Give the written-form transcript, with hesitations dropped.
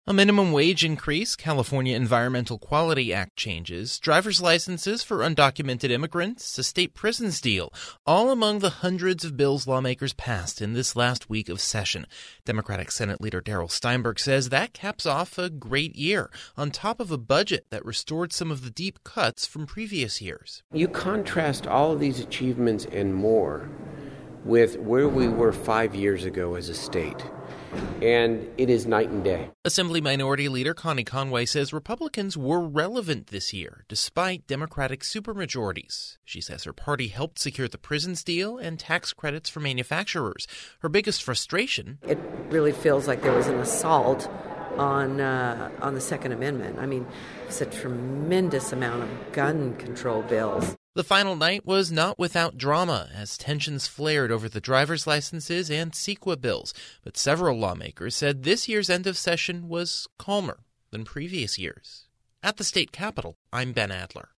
A minimum wage increase, California Environmental Quality Act changes, driver's licenses for undocumented immigrants, a state prisons deal, all among the hundreds of bills lawmakers passed in this last week of session. Democratic Senate Leader Darrell Steinberg says that caps off a great year, on top of a budget that restored some of the deep cuts from previous years. You contrast all of these achievements and more with where we were 5 years ago as a state. And it is night and day. Assembly Minority Leader Connie Conway says Republicans were relevant this year, despite Democratic supermajorities. She says her party helped secure the prisons deal and tax credits for manufacturers. Her biggest frustration: it really feels like there was an assault on the Second Amendment. I mean, it's a tremendous amount of gun control bills. The final night was not without drama as tensions flared over the driver's licenses and CEQA bills, but several lawmakers said this year's end of session was calmer than previous years. At the state capitol, I'm Ben Adler.